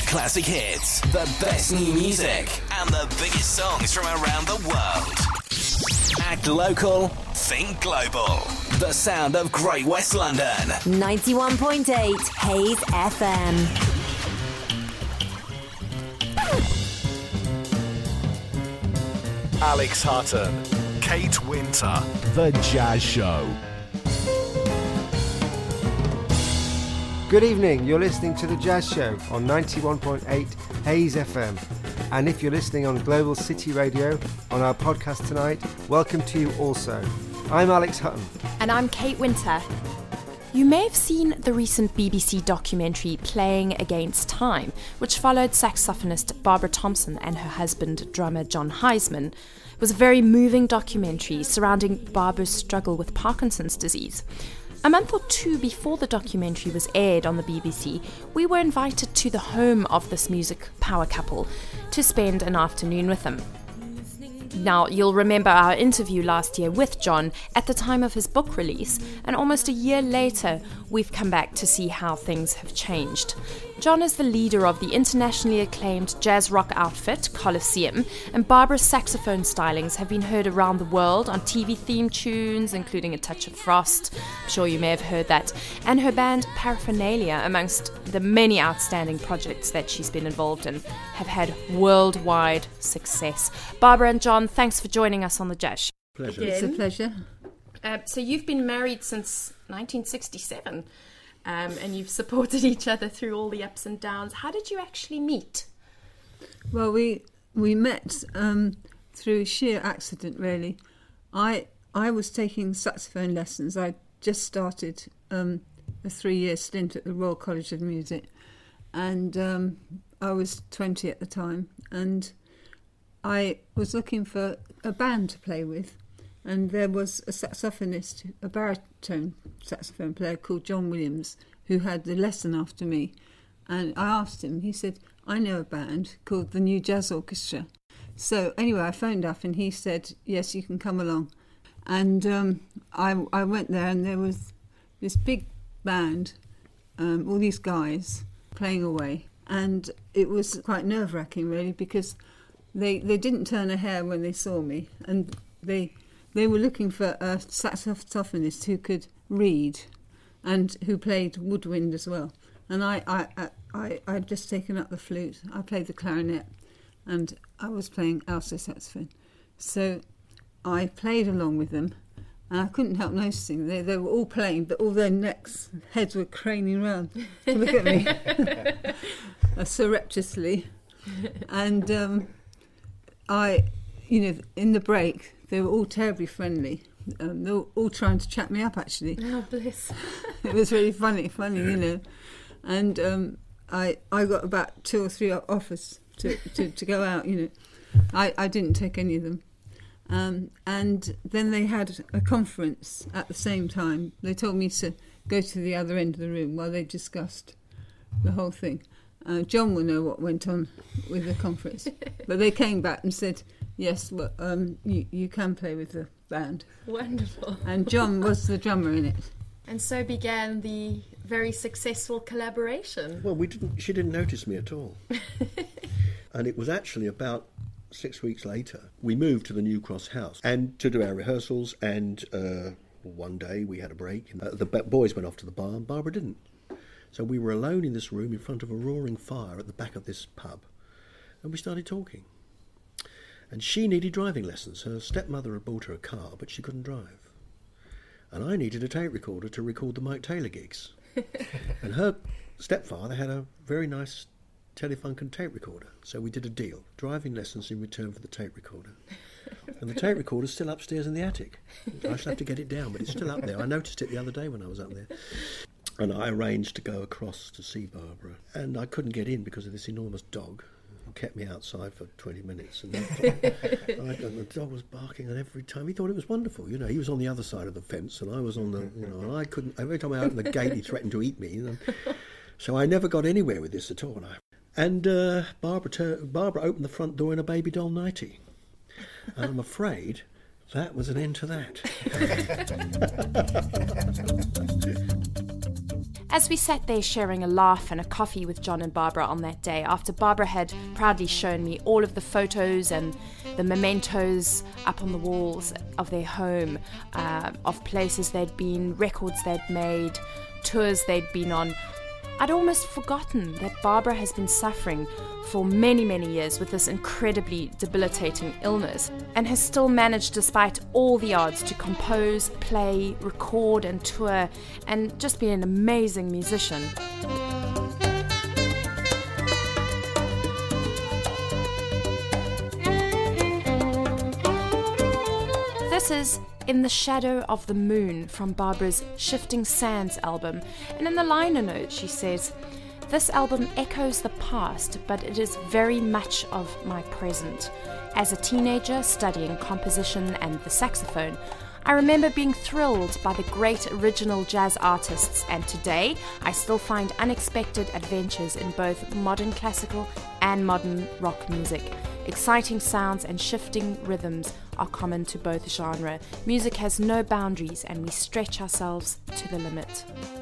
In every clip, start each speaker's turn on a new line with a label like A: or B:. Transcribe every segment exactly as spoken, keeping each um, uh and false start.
A: biggest classic hits, the best new music, and the biggest songs from around the world. Act local, think global. The sound of Great West London.
B: ninety-one point eight Hayes F M.
C: Alex Hutton, Kate Winter, The Jazz Show.
D: Good evening, you're listening to The Jazz Show on ninety-one point eight Hayes F M. And if you're listening on Global City Radio on our podcast tonight, welcome to you also. I'm Alex Hutton.
E: And I'm Kate Winter. You may have seen the recent B B C documentary Playing Against Time, which followed saxophonist Barbara Thompson and her husband, drummer John Heisman. It was a very moving documentary surrounding Barbara's struggle with Parkinson's disease. A month or two before the documentary was aired on the B B C, we were invited to the home of this music power couple to spend an afternoon with them. Now, you'll remember our interview last year with John at the time of his book release, and almost a year later, we've come back to see how things have changed. John is the leader of the internationally acclaimed jazz rock outfit, Colosseum, and Barbara's saxophone stylings have been heard around the world on T V theme tunes, including A Touch of Frost. I'm sure you may have heard that. And her band Paraphernalia, amongst the many outstanding projects that she's been involved in, have had worldwide success. Barbara and John, thanks for joining us on the Jazz Show.
F: Pleasure. It's a pleasure.
E: Uh, so you've been married since nineteen sixty-seven. Um, and you've supported each other through all the ups and downs. How did you actually meet?
F: Well, we we met um, through sheer accident, really. I I was taking saxophone lessons. I just started um, a three-year stint at the Royal College of Music, and um, I was twenty at the time, and I was looking for a band to play with. And there was a saxophonist, a baritone saxophone player called John Williams, who had the lesson after me. And I asked him, he said, I know a band called the New Jazz Orchestra. So anyway, I phoned up and he said, yes, you can come along. And um, I, I went there and there was this big band, um, all these guys playing away. And it was quite nerve-wracking, really, because they, they didn't turn a hair when they saw me. And they... They were looking for a saxophonist who could read and who played woodwind as well. And I, I, I, I'd just taken up the flute. I played the clarinet and I was playing alto saxophone. So I played along with them and I couldn't help noticing they, they were all playing, but all their necks, heads were craning round to look at me uh, surreptitiously. And um, I, you know, in the break, they were all terribly friendly. Um, they were all trying to chat me up, actually.
E: Oh, bliss.
F: It was really funny, funny, you know. And um, I I got about two or three offers to, to, to go out, you know. I, I didn't take any of them. Um, and then they had a conference at the same time. They told me to go to the other end of the room while they discussed the whole thing. Uh, John will know what went on with the conference. But they came back and said, yes, well, um, you, you can play with the band.
E: Wonderful.
F: And John was the drummer in it.
E: And so began the very successful collaboration.
G: Well, we didn't. She didn't notice me at all. And it was actually about six weeks later, we moved to the New Cross house and to do our rehearsals. And uh, one day we had a break. And, uh, the boys went off to the bar and Barbara didn't. So we were alone in this room in front of a roaring fire at the back of this pub. And we started talking. And she needed driving lessons. Her stepmother had bought her a car, but she couldn't drive. And I needed a tape recorder to record the Mike Taylor gigs. And her stepfather had a very nice Telefunken tape recorder. So we did a deal, driving lessons in return for the tape recorder. And the tape recorder's still upstairs in the attic. I shall have to get it down, but it's still up there. I noticed it the other day when I was up there. And I arranged to go across to see Barbara. And I couldn't get in because of this enormous dog. Kept me outside for twenty minutes, and, I, and the dog was barking, and every time he thought it was wonderful. You know, he was on the other side of the fence, and I was on the, you know, and I couldn't. Every time I opened the gate, he threatened to eat me. You know? So I never got anywhere with this at all. And, I, and uh, Barbara, ter- Barbara opened the front door in a baby doll nightie, and I'm afraid that was an end to that.
E: As we sat there sharing a laugh and a coffee with John and Barbara on that day, after Barbara had proudly shown me all of the photos and the mementos up on the walls of their home, uh, of places they'd been, records they'd made, tours they'd been on, I'd almost forgotten that Barbara has been suffering for many, many years with this incredibly debilitating illness and has still managed, despite all the odds, to compose, play, record and tour and just be an amazing musician. This is In the Shadow of the Moon from Barbara's Shifting Sands album, and in the liner notes she says, "This album echoes the past, but it is very much of my present. As a teenager studying composition and the saxophone, I remember being thrilled by the great original jazz artists, and today I still find unexpected adventures in both modern classical and modern rock music. Exciting sounds and shifting rhythms are common to both genres. Music has no boundaries and we stretch ourselves to the limit."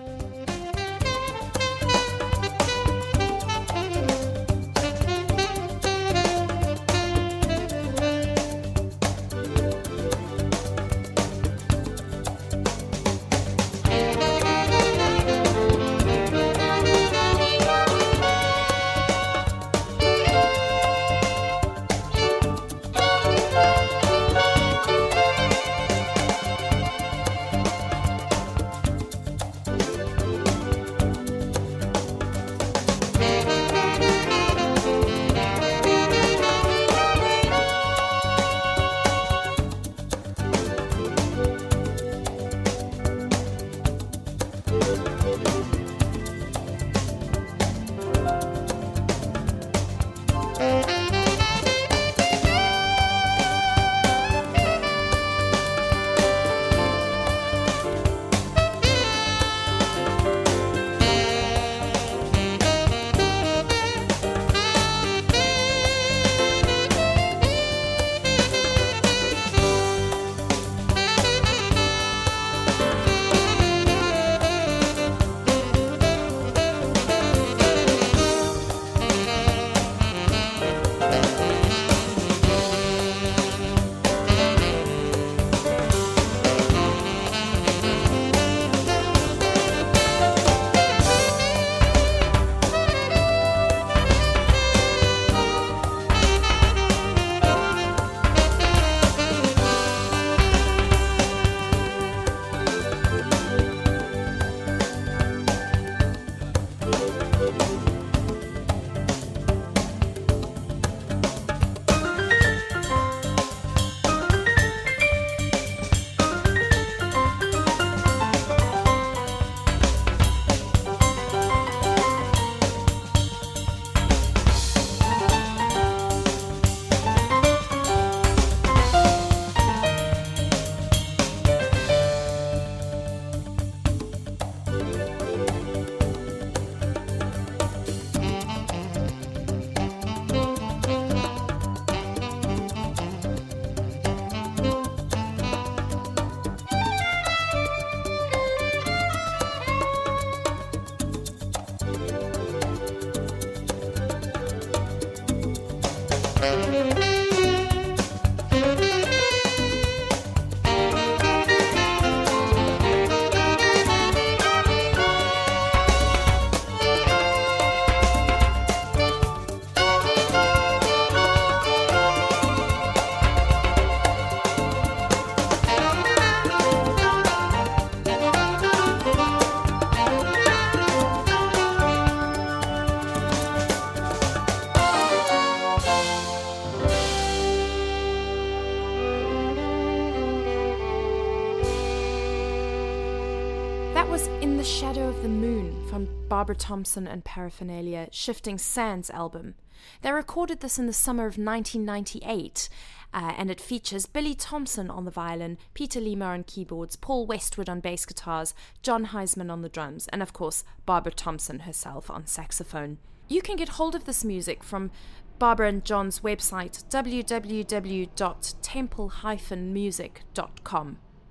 E: Barbara Thompson and Paraphernalia Shifting Sands album. They recorded this in the summer of nineteen ninety-eight, uh, and it features Billy Thompson on the violin, Peter Lima on keyboards, Paul Westwood on bass guitars, John Heisman on the drums, and of course Barbara Thompson herself on saxophone. You can get hold of this music from Barbara and John's website, w w w dot temple dash music dot com.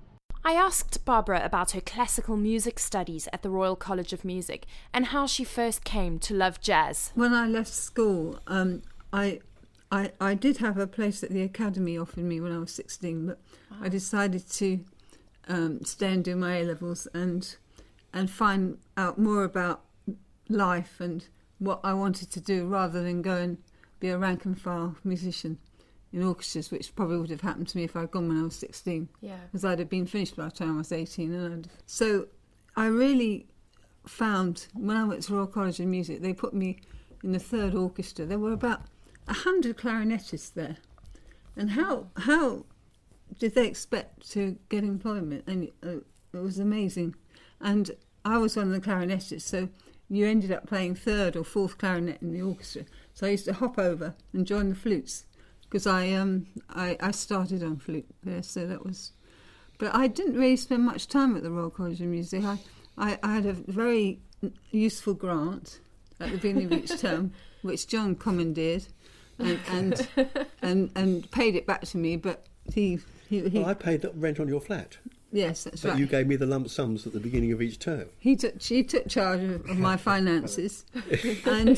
E: I asked Barbara about her classical music studies at the Royal College of Music and how she first came to love jazz.
F: When I left school, um, I, I I did have a place that the Academy offered me when I was sixteen, but wow. I decided to um, stay and do my A-levels and and find out more about life and what I wanted to do rather than go and be a rank and file musician in orchestras, which probably would have happened to me if I'd gone when I was sixteen.
E: Yeah. Because
F: I'd have been finished by the time I was eighteen. And I'd... So I really found, when I went to Royal College of Music, they put me in the third orchestra. There were about a hundred clarinetists there. And how how did they expect to get employment? And uh, it was amazing. And I was one of the clarinetists, so you ended up playing third or fourth clarinet in the orchestra. So I used to hop over and join the flutes. Because I um I, I started on flute there, so that was... But I didn't really spend much time at the Royal College of Music. I, I, I had a very useful grant at the beginning of each term, which John commandeered and and, and and paid it back to me, but he... he, he
G: well, I paid the rent on your flat.
F: Yes, that's
G: but
F: right.
G: You gave me the lump sums at the beginning of each term.
F: He took he took charge of, of my finances, and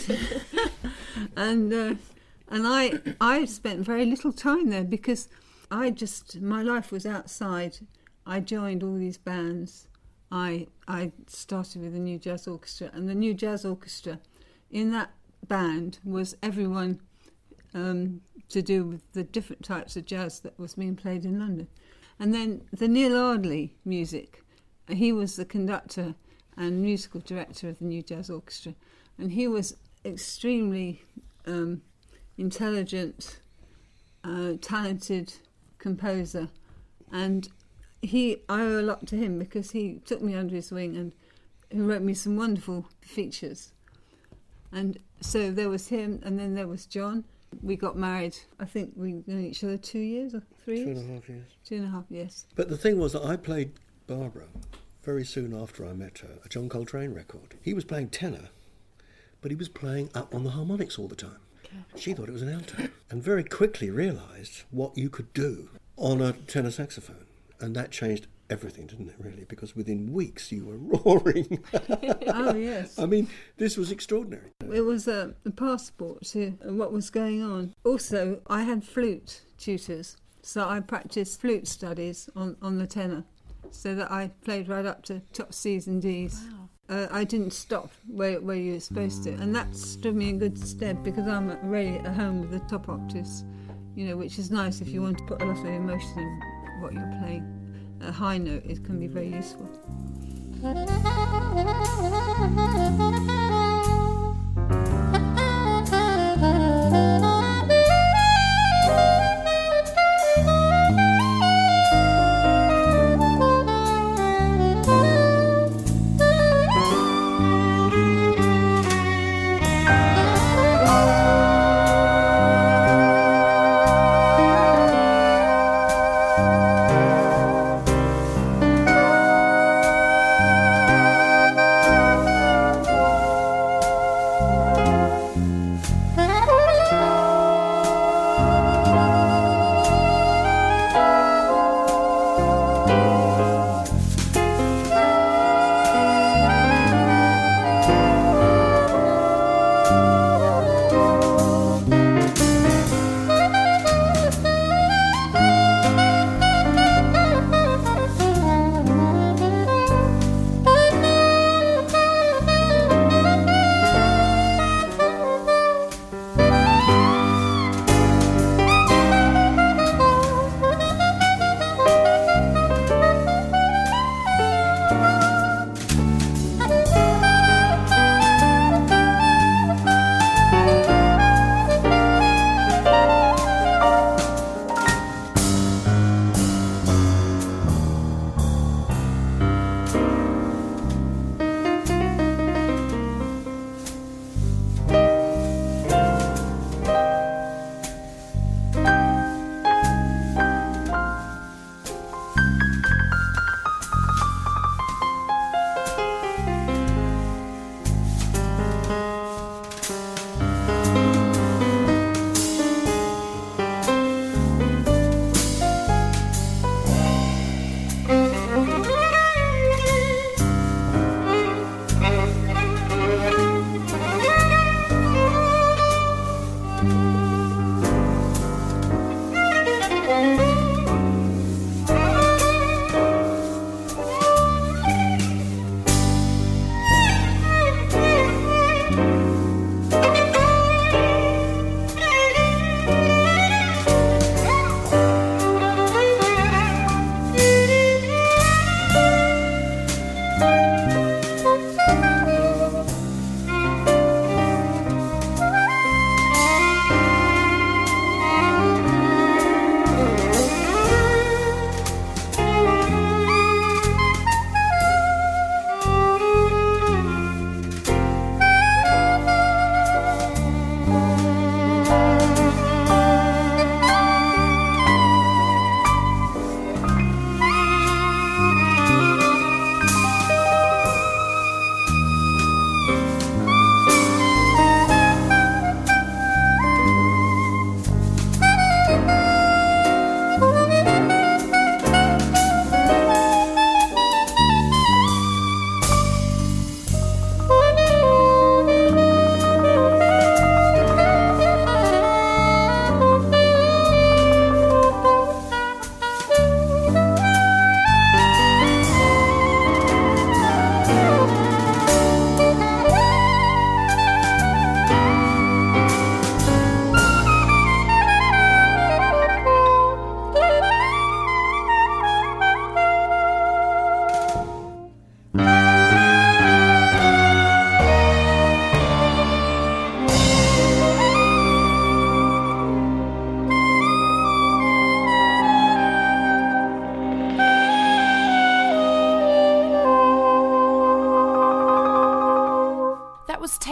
F: and... Uh, And I, I spent very little time there because I just, my life was outside. I joined all these bands. I I started with the New Jazz Orchestra. And the New Jazz Orchestra, in that band was everyone um, to do with the different types of jazz that was being played in London. And then the Neil Ardley music, he was the conductor and musical director of the New Jazz Orchestra. And he was extremely... Um, intelligent, uh, talented composer, and he I owe a lot to him because he took me under his wing and he wrote me some wonderful features. And so there was him, and then there was John. We got married. I think we knew each other two years or three
G: Two
F: years.
G: and a half years.
F: Two and a half, yes.
G: But the thing was that I played Barbara very soon after I met her, a John Coltrane record. He was playing tenor, but he was playing up on the harmonics all the time. She thought it was an alto, and very quickly realised what you could do on a tenor saxophone. And that changed everything, didn't it, really? Because within weeks you were roaring.
F: Oh, yes.
G: I mean, this was extraordinary.
F: It was a, a passport to what was going on. Also, I had flute tutors, so I practised flute studies on, on the tenor, so that I played right up to top C's and D's.
E: Wow.
F: Uh, I didn't stop where where you were supposed to, and that stood me in good stead because I'm really at home with the top octaves, you know, which is nice if you want to put a lot of emotion in what you're playing. A high note, it can be very useful.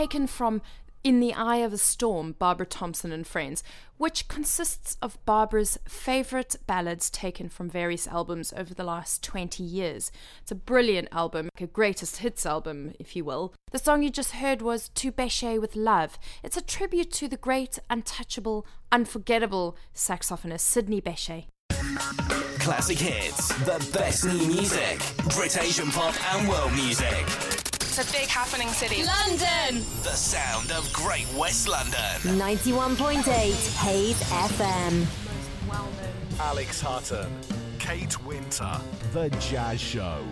E: taken from In the Eye of a Storm, Barbara Thompson and Friends, which consists of Barbara's favourite ballads taken from various albums over the last twenty years. It's a brilliant album, a greatest hits album, if you will. The song you just heard was To Bechet with Love. It's a tribute to the great, untouchable, unforgettable saxophonist Sidney Bechet.
A: Classic hits, the best new music, Brit Asian pop and world music.
H: It's a big happening city.
A: London! The sound of Great West London.
B: ninety-one point eight Hayes F M.
C: Alex Hutton, Kate Winter, The Jazz Show.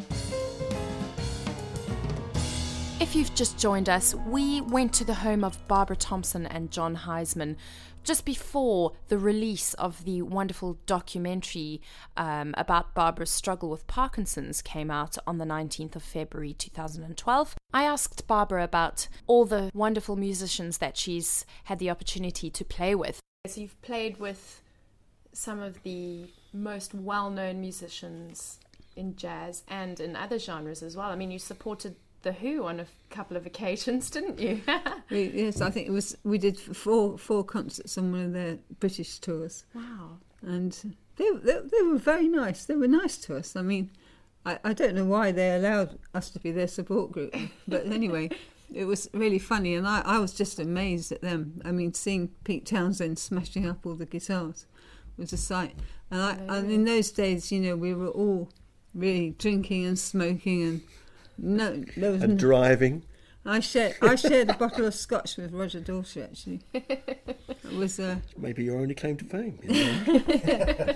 E: If you've just joined us, we went to the home of Barbara Thompson and John Heisman just before the release of the wonderful documentary um, about Barbara's struggle with Parkinson's came out on the nineteenth of February two thousand twelve. I asked Barbara about all the wonderful musicians that she's had the opportunity to play with. So you've played with some of the most well-known musicians in jazz and in other genres as well. I mean, you supported The Who on a couple of occasions, didn't you?
F: we, yes, I think it was. We did four four concerts on one of their British tours.
E: Wow!
F: And they they, they were very nice. They were nice to us. I mean, I, I don't know why they allowed us to be their support group, but anyway, it was really funny, and I, I was just amazed at them. I mean, seeing Pete Townsend smashing up all the guitars was a sight. And, I,
E: Oh,
F: and in those days, you know, we were all really drinking and smoking and. No, there was
G: And
F: no,
G: driving.
F: I shared I shared a bottle of scotch with Roger Daltrey, actually. It was uh,
G: Maybe your only claim to fame. You know?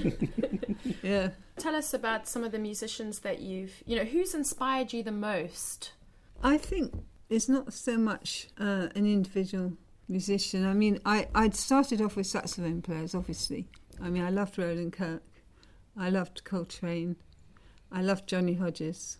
F: yeah.
E: Tell us about some of the musicians that you've, you know, who's inspired you the most?
F: I think it's not so much uh, an individual musician. I mean, I, I'd started off with saxophone players, obviously. I mean, I loved Roland Kirk. I loved Coltrane. I loved Johnny Hodges.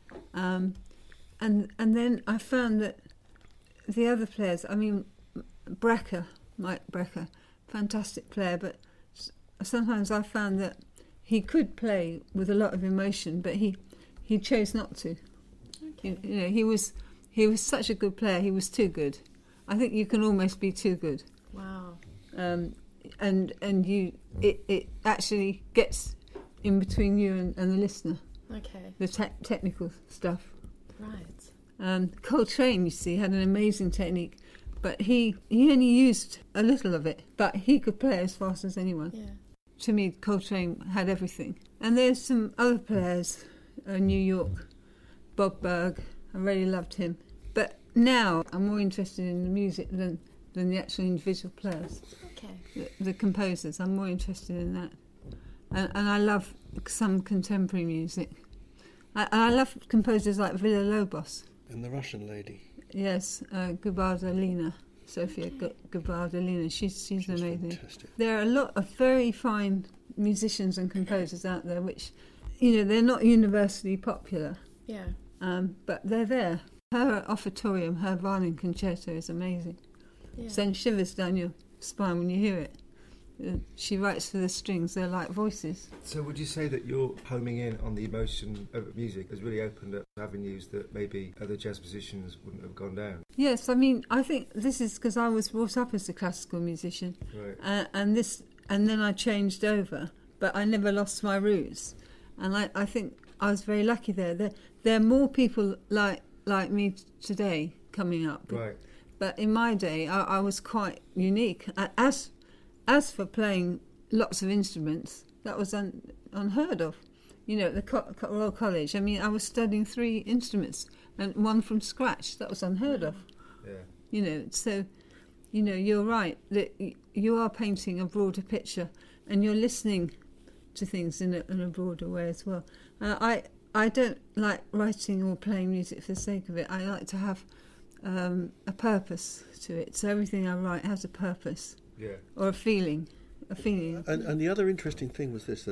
F: Um, and and then I found that the other players, I mean, Brecker, Mike Brecker, fantastic player, but sometimes I found that he could play with a lot of emotion, but he, he chose not to.
E: Okay.
F: You, you know, he was he was such a good player. He was too good. I think you can almost be too good.
E: Wow.
F: Um, and and you it, it actually gets in between you and, and the listener.
E: Okay.
F: The te- technical stuff.
E: Right.
F: Um, Coltrane, you see, had an amazing technique, but he he only used a little of it. But he could play as fast as anyone.
E: Yeah.
F: To me, Coltrane had everything. And there's some other players, uh, New York, Bob Berg. I really loved him. But now I'm more interested in the music than than the actual individual players.
E: Okay.
F: The, the composers. I'm more interested in that. And, and I love some contemporary music. I, and I love composers like Villa-Lobos.
G: And the Russian lady.
F: Yes, uh, Gubardalina, Sofia Gu- Gubardalina. She's she's,
G: She's
F: amazing.
G: fantastic.
F: There are a lot of very fine musicians and composers out there, which, you know, they're not universally popular,
E: Yeah.
F: um, but they're there. Her offertorium, her violin concerto is amazing.
E: Yeah.
F: Sends shivers down your spine when you hear it. Uh, she writes for the strings; they're like voices.
D: So would you say that your homing in on the emotion of music has really opened up avenues that maybe other jazz musicians wouldn't have gone down?
F: Yes, I mean, I think this is because I was brought up as a classical musician,
D: Right.
F: uh, and this, and then I changed over, but I never lost my roots, and I, I think I was very lucky there. There, there are more people like like me today coming up,
D: Right.
F: but in my day, I, I was quite unique. As as for playing lots of instruments, that was un, unheard of. You know, at the Co- Co- Royal College, I mean, I was studying three instruments and one from scratch. That was unheard of.
D: Yeah.
F: You know, so, you know, you're right that y- you are painting a broader picture and you're listening to things in a, in a broader way as well. Uh, I I don't like writing or playing music for the sake of it. I like to have um, a purpose to it. So everything I write has a purpose
D: Yeah.
F: or a feeling, a feeling.
G: And, and the other interesting thing was this, that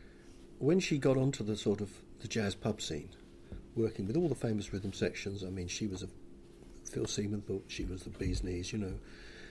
G: when she got onto the sort of the jazz pub scene, working with all the famous rhythm sections, I mean, she was a... Phil Seaman thought she was the bee's knees, you know.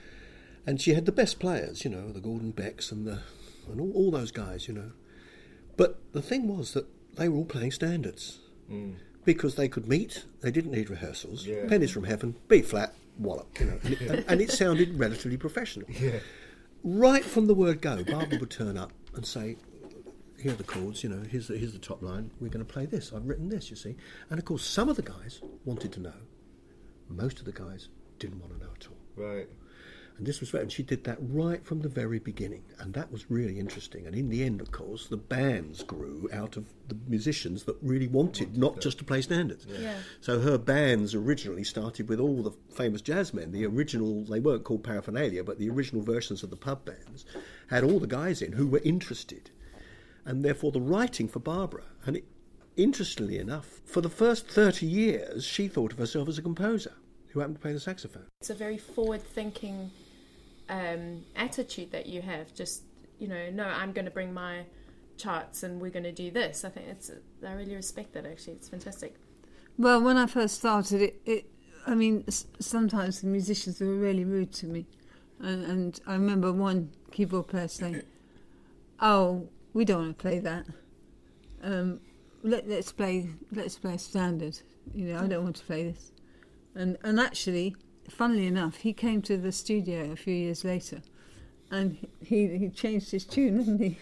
G: And she had the best players, you know, the Gordon Becks and the and all, all those guys, you know. But the thing was that they were all playing standards.
D: Mm.
G: because they could meet, they didn't need rehearsals,
D: Yeah.
G: pennies from heaven, B flat, wallop, you know, and it, and, and it sounded relatively professional.
D: Yeah.
G: Right from the word go, Barbara would turn up and say, here are the chords, you know, here's the, here's the top line, we're going to play this, I've written this, you see. And of course, some of the guys wanted to know, most of the guys didn't want to know at all.
D: Right.
G: And this was, and she did that right from the very beginning, and that was really interesting. And in the end, of course, the bands grew out of the musicians that really wanted not just to play standards.
E: Yeah. Yeah.
G: So her bands originally started with all the famous jazz men. The original, they weren't called Paraphernalia, but the original versions of the pub bands had all the guys in who were interested. And therefore the writing for Barbara, and it, interestingly enough, for the first thirty years, she thought of herself as a composer who happened to play the saxophone.
E: It's a very forward-thinking um, attitude that you have. Just, you know, no, I'm going to bring my charts and we're going to do this. I think it's, I really respect that, actually. It's fantastic.
F: Well, when I first started, it, it I mean, s- sometimes the musicians were really rude to me. And, and I remember one keyboard player saying, oh, we don't want to play that. Um, let, let's play let's play standard. You know, I don't want to play this. And and actually, funnily enough, he came to the studio a few years later, and he he changed his tune, didn't he?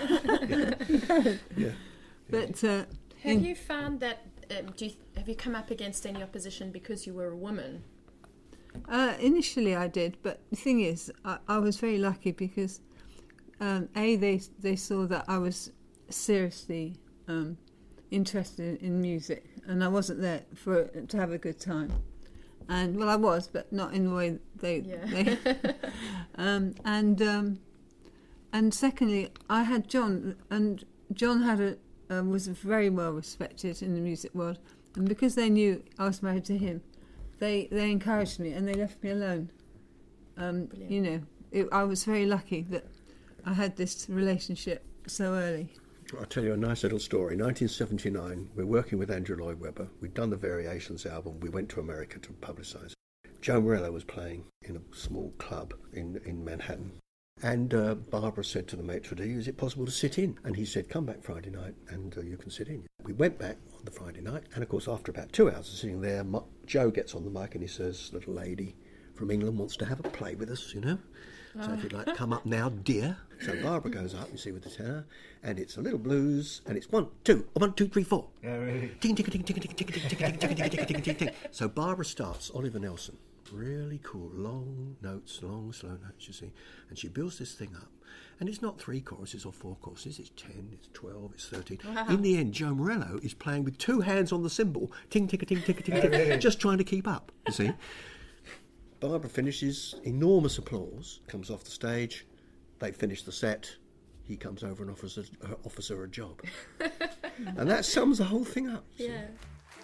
G: Yeah. Yeah.
F: But uh,
E: Have
F: in-
E: you found that, um, do you, have you come up against any opposition because you were a woman?
F: Uh, initially I did, but the thing is, I, I was very lucky because um, A, they they saw that I was seriously um, interested in music, and I wasn't there for to have a good time. And well, I was, but not in the way they.
E: Yeah.
F: they um, and um, and secondly, I had John, and John had a uh, was very well respected in the music world, and because they knew I was married to him, they they encouraged me and they left me alone. Um, you know, it, I was very lucky that I had this relationship so early.
G: I'll tell you a nice little story. nineteen seventy-nine, we're working with Andrew Lloyd Webber. We'd done the Variations album. We went to America to publicise it. Joe Morello was playing in a small club in, in Manhattan. And uh, Barbara said to the maitre d', is it possible to sit in? And he said, come back Friday night and uh, you can sit in. We went back on the Friday night. And of course, after about two hours of sitting there, Ma- Joe gets on the mic and he says, little lady from England wants to have a play with us, you know. So if you'd like to come up now, dear. So Barbara goes up, you see, with the tenor, and it's a little blues, and it's one, two, one, two, three, four.
D: Yeah, really.
G: Ding, ding, ding, ding, ding, ding, ding, ding, ding, ding, ding, ding, ding, ding. So Barbara starts, Oliver Nelson, really cool, long notes, long, slow notes, you see, and she builds this thing up. And it's not three choruses or four choruses, it's ten, it's twelve, it's thirteen.
E: Wow.
G: In the end, Joe Morello is playing with two hands on the cymbal, ting, ting, ting, ting, ting, ting, just trying to keep up, you see. Barbara finishes, enormous applause, comes off the stage, they finish the set, he comes over and offers, a, uh, offers her a job. And that sums the whole thing up. see.
E: Yeah.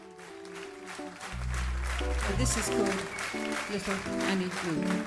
F: So this is called Little Annie Blue.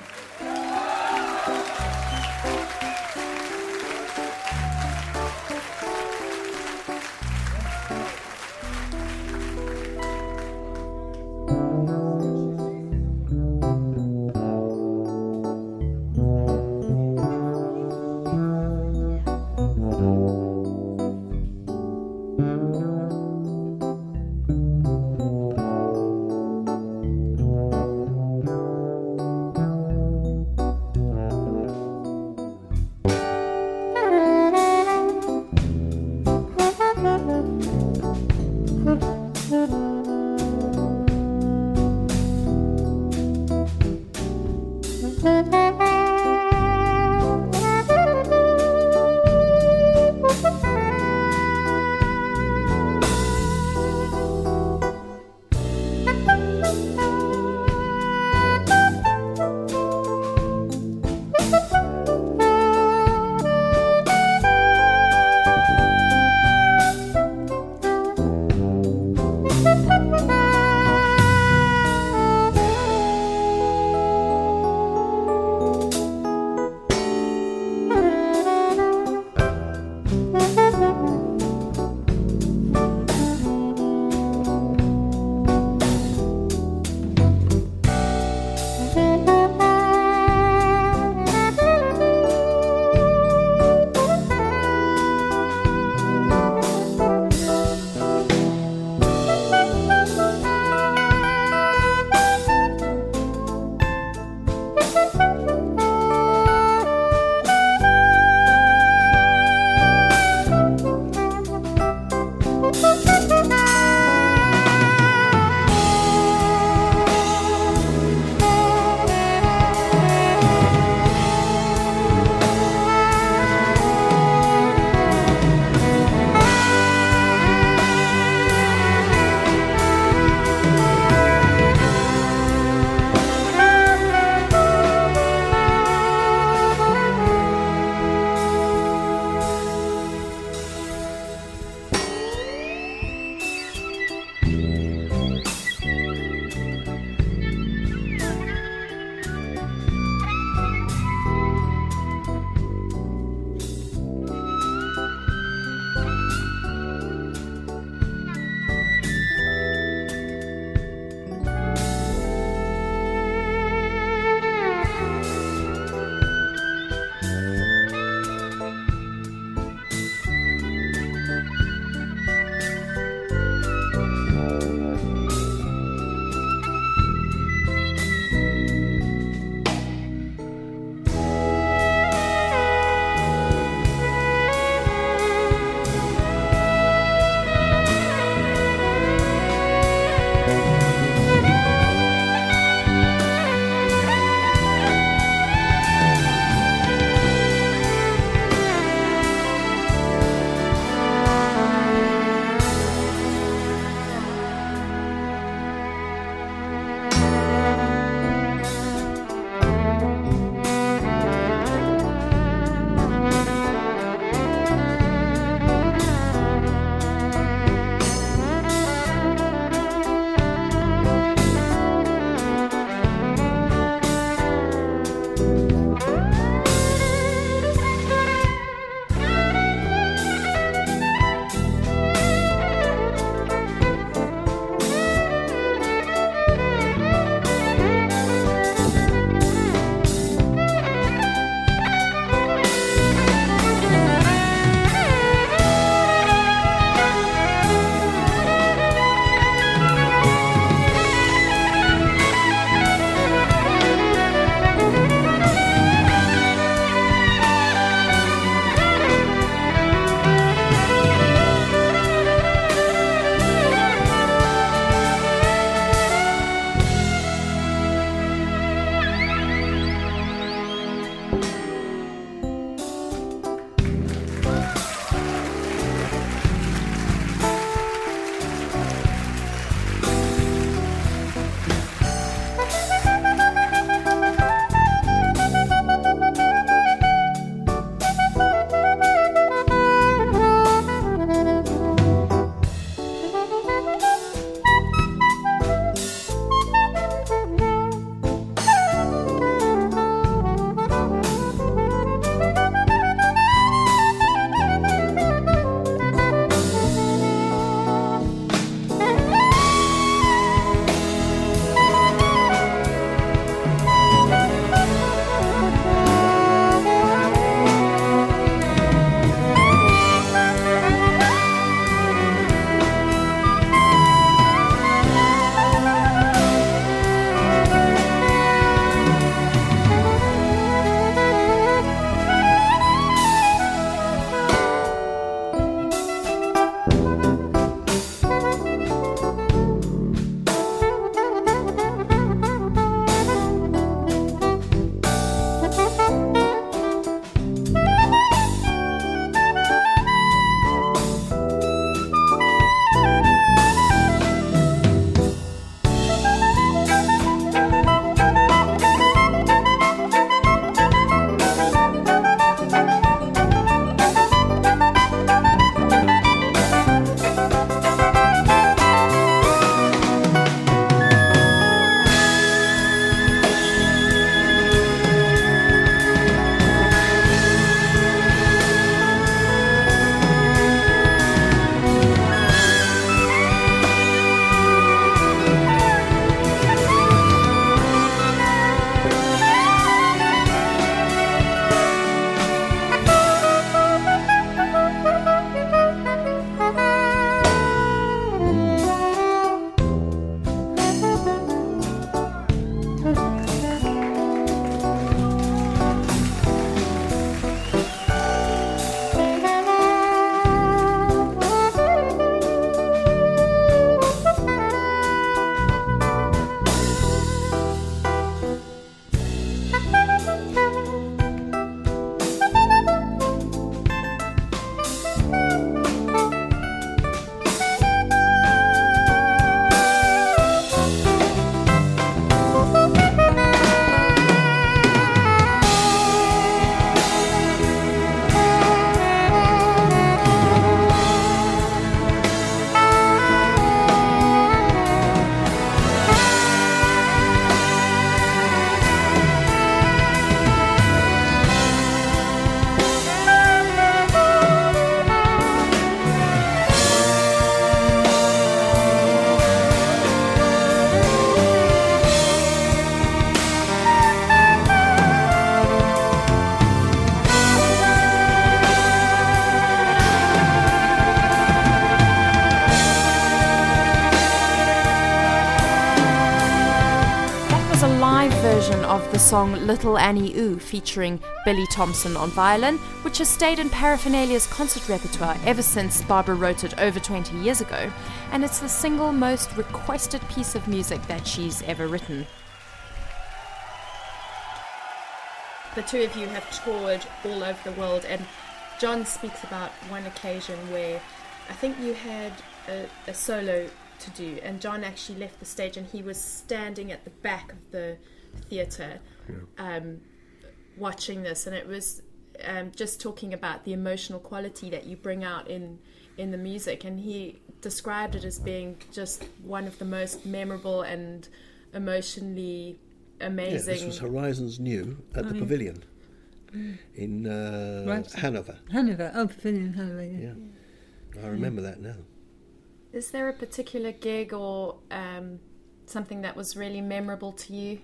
E: the song Little Annie Ooh featuring Billy Thompson on violin, which has stayed in Paraphernalia's concert repertoire ever since Barbara wrote it over twenty years ago, and it's the single most requested piece of music that she's ever written. The two of you have toured all over the world, and John speaks about one occasion where I think you had a, a solo to do, and John actually left the stage and he was standing at the back of the theatre yeah. um, watching this, and it was um, just talking about the emotional quality that you bring out in in the music, and he described it as being just one of the most memorable and emotionally amazing.
G: Yeah, this was Horizons New at oh, the yeah. Pavilion mm. in uh, right. Hanover.
F: Hanover, oh, Pavilion, Hanover, yeah.
G: yeah. I remember yeah. that now.
E: Is there a particular gig or um, something that was really memorable to you?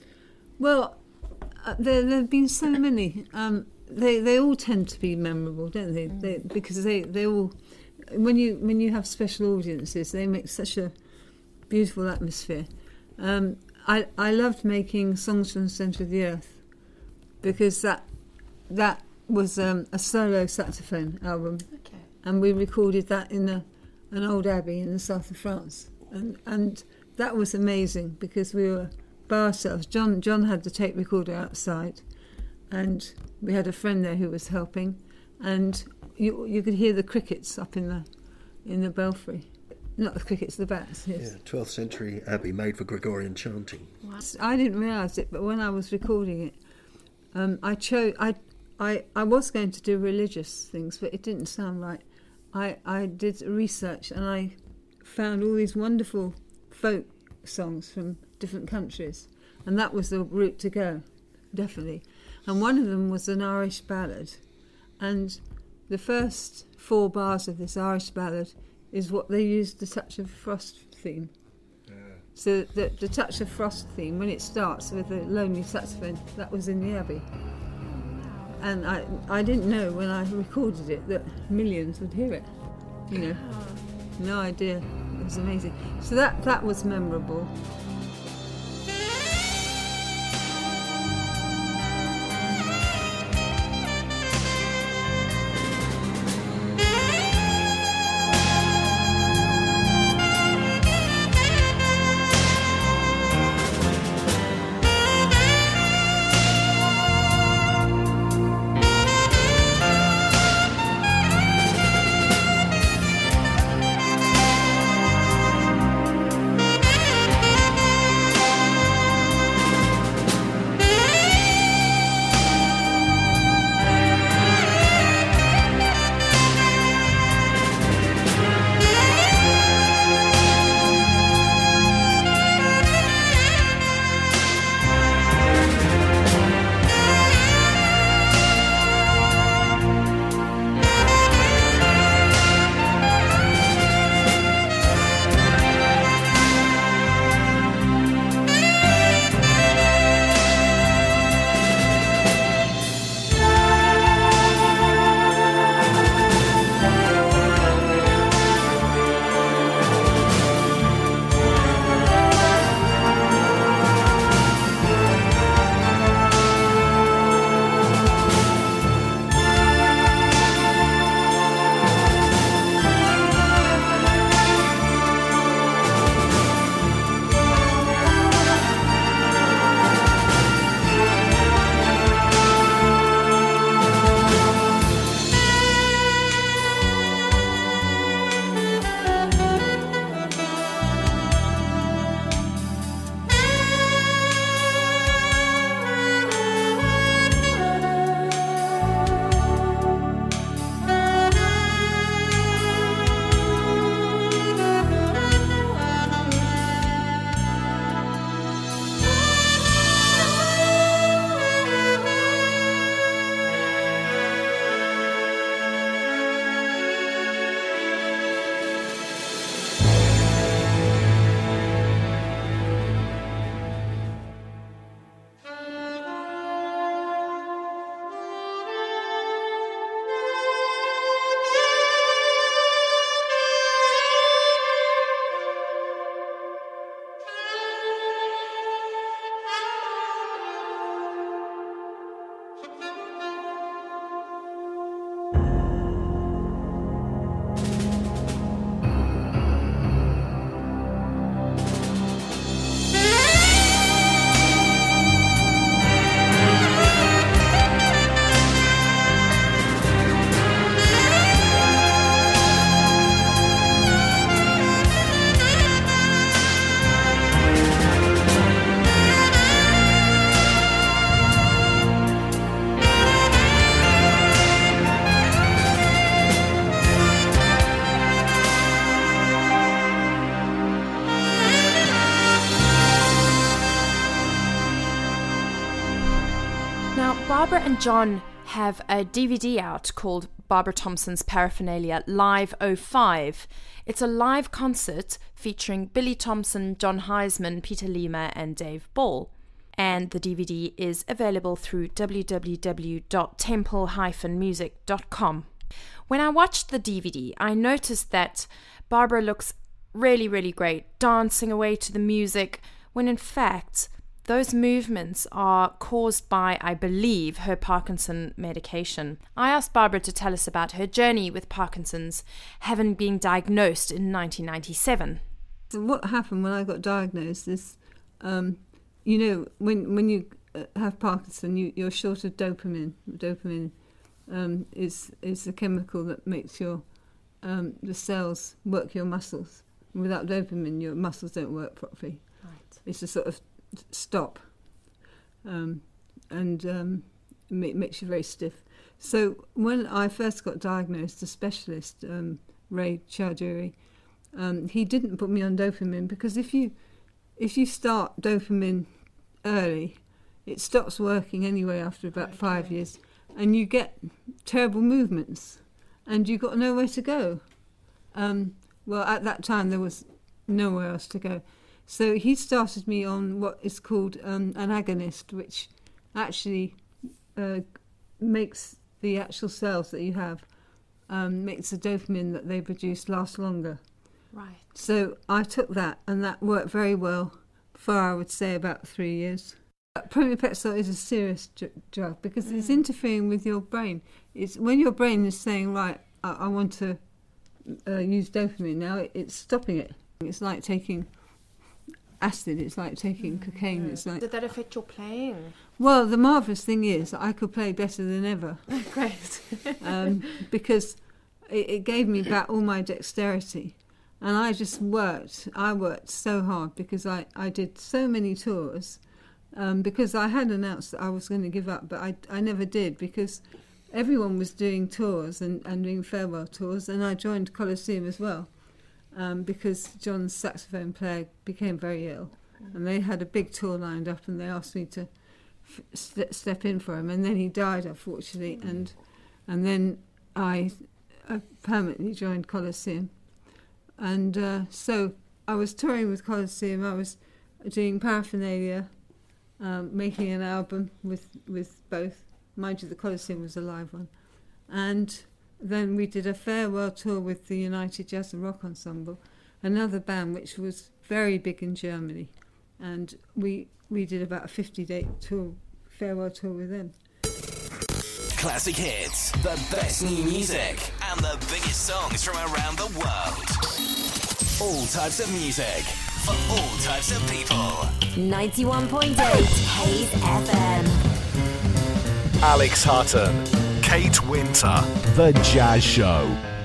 F: Well, uh, there there have been so many. Um, they they all tend to be memorable, don't they? Mm. they because they, they all, when you when you have special audiences, they make such a beautiful atmosphere. Um, I I loved making Songs from the Centre of the Earth because that that was um, a solo saxophone album, okay. and we recorded that in a. an old abbey in the south of France, and and that was amazing because we were by ourselves. John John had the tape recorder outside, and we had a friend there who was helping, and you you could hear the crickets up in the in the belfry, not the crickets, the bats. Yes.
G: Yeah, twelfth century abbey made for Gregorian chanting.
F: I didn't realise it, but when I was recording it, um, I chose I I I was going to do religious things, but it didn't sound right. I, I did research and I found all these wonderful folk songs from different countries, and that was the route to go, definitely. And one of them was an Irish ballad, and the first four bars of this Irish ballad is what they used the Touch of Frost theme. Yeah. So the, the Touch of Frost theme, when it starts with the lonely saxophone, that was in the Abbey. And I I didn't know when I recorded it that millions would hear it, you know. No idea. It was amazing. So that, that was memorable.
E: Now, Barbara and John have a D V D out called Barbara Thompson's Paraphernalia Live oh five. It's a live concert featuring Billy Thompson, John Heisman, Peter Lima and Dave Ball. And the D V D is available through w w w dot temple dash music dot com. When I watched the D V D, I noticed that Barbara looks really, really great, dancing away to the music, when in fact those movements are caused by, I believe, her Parkinson medication. I asked Barbara to tell us about her journey with Parkinson's, having been diagnosed in nineteen ninety-seven.
F: So what happened when I got diagnosed is, um, you know, when when you have Parkinson, you, you're short of dopamine. Dopamine um, is is the chemical that makes your um, the cells work your muscles. Without dopamine, your muscles don't work properly. Right. It's a sort of stop, um, and um, it makes you very stiff. So when I first got diagnosed, the specialist, um, Ray Chowdhury, um, he didn't put me on dopamine because if you if you start dopamine early, it stops working anyway after about okay. five years, and you get terrible movements, and you've got nowhere to go. Um, well, at that time there was nowhere else to go. So he started me on what is called um, an agonist, which actually uh, makes the actual cells that you have, um, makes the dopamine that they produce last longer.
E: Right.
F: So I took that, and that worked very well for, I would say, about three years. Pramipexole is a serious dr- drug because mm. it's interfering with your brain. It's when your brain is saying, right, I, I want to uh, use dopamine now, it, it's stopping it. It's like taking acid, it's like taking mm, cocaine.
E: yeah.
F: It's like.
E: Did that affect your playing?
F: Well, the marvellous thing is I could play better than ever.
E: Great.
F: um, because it, it gave me back all my dexterity. And I just worked, I worked so hard because I, I did so many tours um, because I had announced that I was going to give up, but I, I never did because everyone was doing tours and, and doing farewell tours, and I joined Colosseum as well. Um, because John's saxophone player became very ill, and they had a big tour lined up, and they asked me to f- st- step in for him, and then he died, unfortunately, and and then I, I permanently joined Colosseum, and uh, so I was touring with Colosseum. I was doing Paraphernalia, um, making an album with with both. Mind you, the Colosseum was a live one, and then we did a farewell tour with the United Jazz and Rock Ensemble, another band which was very big in Germany, and we we did about a fifty-day tour, farewell tour with them.
A: Classic hits, the best new music, and the biggest songs from around the world. All types of music, for all types of people.
B: ninety-one point eight Hayes F M.
C: Alex Hutton, Kate Winter, The Jazz Show.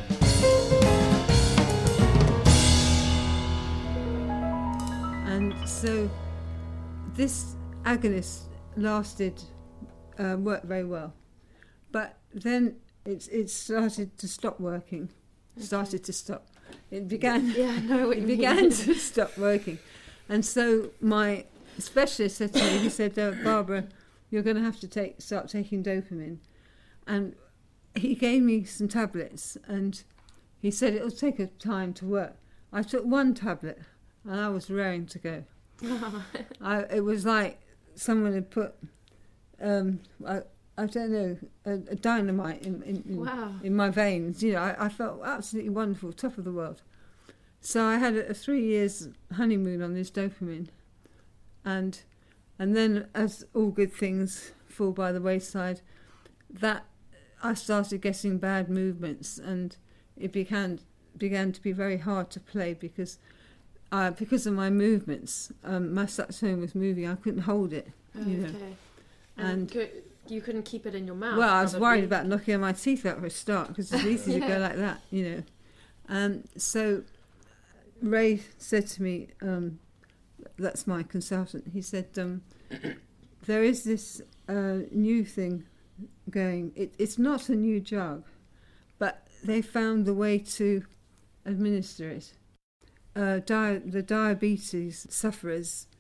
F: And so this agonist lasted, uh, worked very well. But then it, it started to stop working. Okay. Started to stop. It began,
E: yeah, no, it
F: began to stop working. And so my specialist said to me, he said, uh, Barbara, you're going to have to take start taking dopamine. And he gave me some tablets, and he said it'll take a time to work. I took one tablet, and I was raring to go. I, it was like someone had put, um, I, I don't know, a, a dynamite in in, in,
E: wow.
F: in my veins. You know, I, I felt absolutely wonderful, top of the world. So I had a, a three years honeymoon on this dopamine, and and then as all good things fall by the wayside, that I started getting bad movements, and it began began to be very hard to play because uh, because of my movements. Um, my saxophone was moving; I couldn't hold it.
E: Oh,
F: you know.
E: okay. And, and could, you couldn't keep it in your mouth.
F: Well, I was
E: probably.
F: worried about knocking my teeth out for a start because it's easy
E: yeah.
F: to go like that, you know. Um, so Ray said to me, um, "That's my consultant." He said, um, "There is this uh, new thing." Going, it, it's not a new drug, but they found the way to administer it. Uh, di- the diabetes sufferers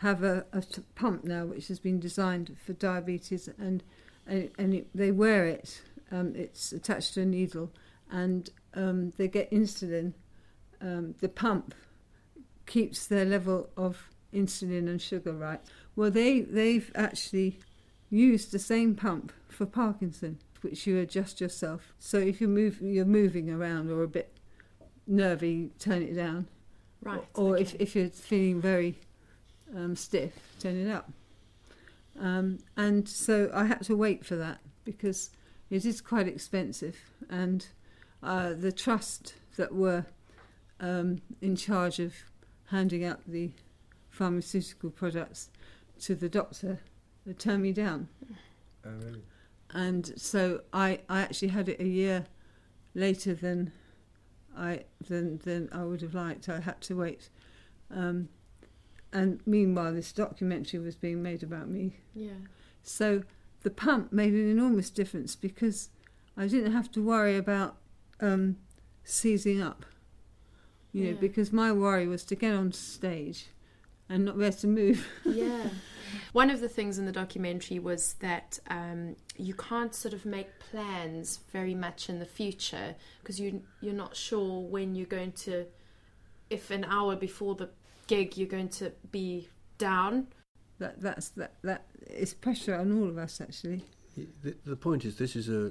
F: have a, a t- pump now which has been designed for diabetes, and and, and it, they wear it. Um, it's attached to a needle, and um, they get insulin. Um, the pump keeps their level of insulin and sugar right. Well, they they've actually used the same pump for Parkinson, which you adjust yourself. So if you move, you're moving around or a bit nervy, you turn it down.
E: Right.
F: Or
E: okay.
F: if if you're feeling very um, stiff, turn it up. Um, and so I had to wait for that because it is quite expensive, and uh, the trust that were um, in charge of handing out the pharmaceutical products to the doctor, they turned me down.
D: Oh, really?
F: And so I, I actually had it a year later than I than than I would have liked. I had to wait. Um, and meanwhile, this documentary was being made about me.
E: Yeah.
F: So the pump made an enormous difference because I didn't have to worry about um, seizing up. You know,
E: Yeah.
F: because my worry was to get on stage and not be able to move.
E: Yeah. One of the things in the documentary was that um, you can't sort of make plans very much in the future because you, you're not sure when you're going to, if an hour before the gig you're going to be down.
F: That that's that that is pressure on all of us, actually.
G: The, the point is, this is a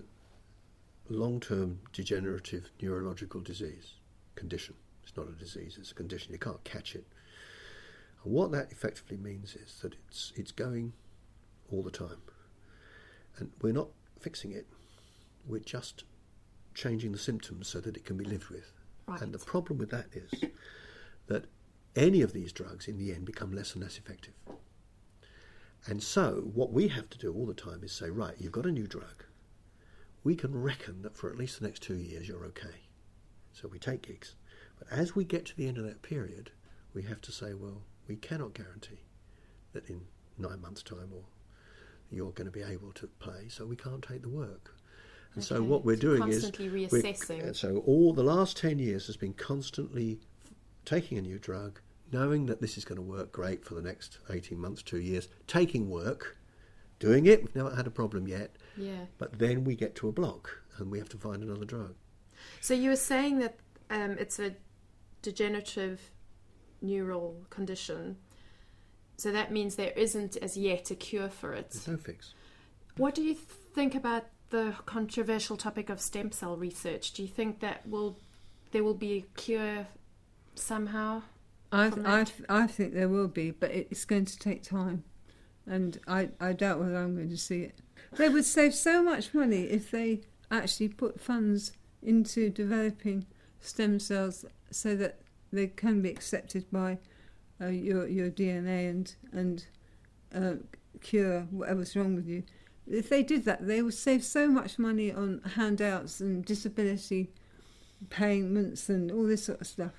G: long-term degenerative neurological disease condition. It's not a disease; it's a condition. You can't catch it. And what that effectively means is that it's it's going all the time, and we're not fixing it. We're just changing the symptoms so that it can be lived with.
E: Right.
G: And the problem with that is that any of these drugs, in the end, become less and less effective. And so what we have to do all the time is say, right, you've got a new drug. We can reckon that for at least the next two years you're okay. So we take gigs. But as we get to the end of that period, we have to say, well, we cannot guarantee that in nine months' time or you're going to be able to play, so we can't take the work. And
E: Okay.
G: so what we're
E: So
G: doing
E: constantly
G: is...
E: reassessing.
G: we're- So all the last ten years has been constantly f- taking a new drug, knowing that this is going to work great for the next eighteen months, two years, taking work, doing it, we've never had a problem yet,
E: Yeah.
G: but then we get to a block and we have to find another drug.
E: So you were saying that um, it's a degenerative neural condition. So that means there isn't as yet a cure for it.
G: There's no fix.
E: What do you th- think about the controversial topic of stem cell research? Do you think that will there will be a cure somehow?
F: I
E: from
F: I
E: that?
F: I think there will be, but it's going to take time, and I I doubt whether I'm going to see it. They would save so much money if they actually put funds into developing stem cells so that they can be accepted by uh, your your D N A and and uh, cure whatever's wrong with you. If they did that, they would save so much money on handouts and disability payments and all this sort of stuff.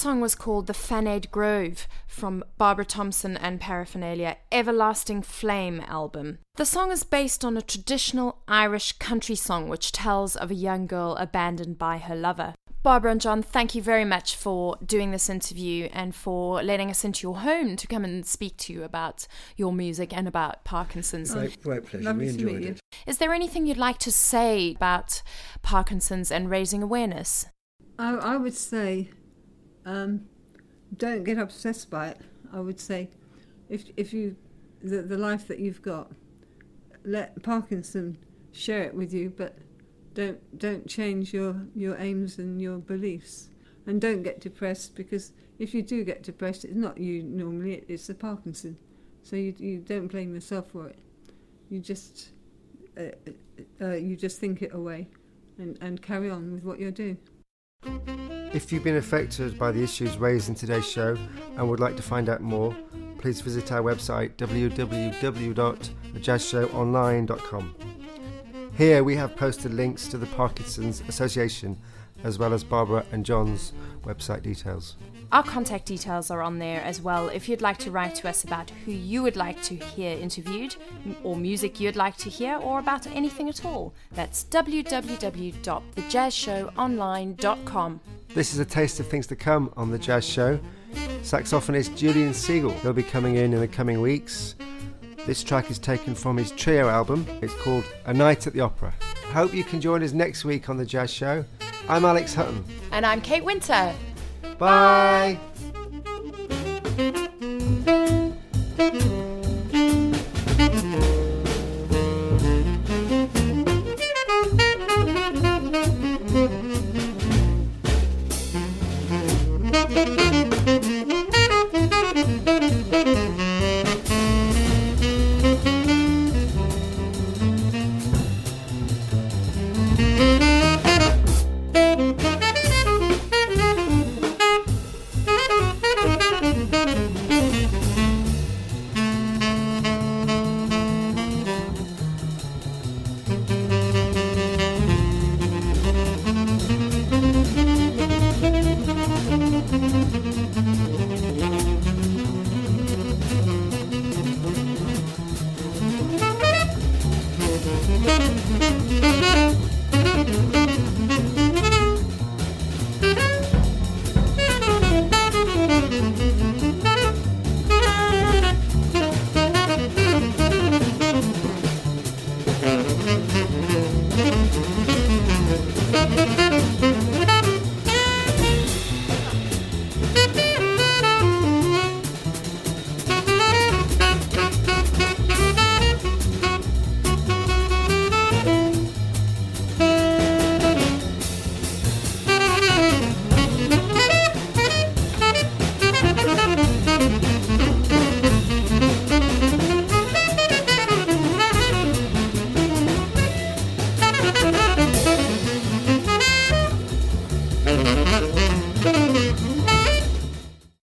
E: song was called The Fanade Grove from Barbara Thompson and Paraphernalia Everlasting Flame album. The song is based on a traditional Irish country song which tells of a young girl abandoned by her lover. Barbara and John, thank you very much for doing this interview and for letting us into your home to come and speak to you about your music and about Parkinson's.
G: Great, great pleasure.
F: Lovely
G: We
F: to meet
G: enjoyed
F: you.
G: it.
E: Is there anything you'd like to say about Parkinson's and raising awareness?
F: I, I would say, um, don't get obsessed by it. I would say, if if you the the life that you've got, let Parkinson share it with you, but don't don't change your your aims and your beliefs, and don't get depressed, because if you do get depressed, it's not you normally; it, it's the Parkinson. So you you don't blame yourself for it. You just uh, uh, you just think it away, and and carry on with what you're doing.
D: If you've been affected by the issues raised in today's show and would like to find out more, please visit our website w w w dot the jazz show online dot com. Here we have posted links to the Parkinson's Association as well as Barbara and John's website details.
E: Our contact details are on there as well if you'd like to write to us about who you would like to hear interviewed or music you'd like to hear or about anything at all. That's w w w dot the jazz show online dot com.
D: This is a taste of things to come on The Jazz Show. Saxophonist Julian Siegel will be coming in in the coming weeks. This track is taken from his trio album. It's called A Night at the Opera. Hope you can join us next week on The Jazz Show. I'm Alex Hutton.
E: And I'm Kate Winter.
D: Bye.
E: Bye.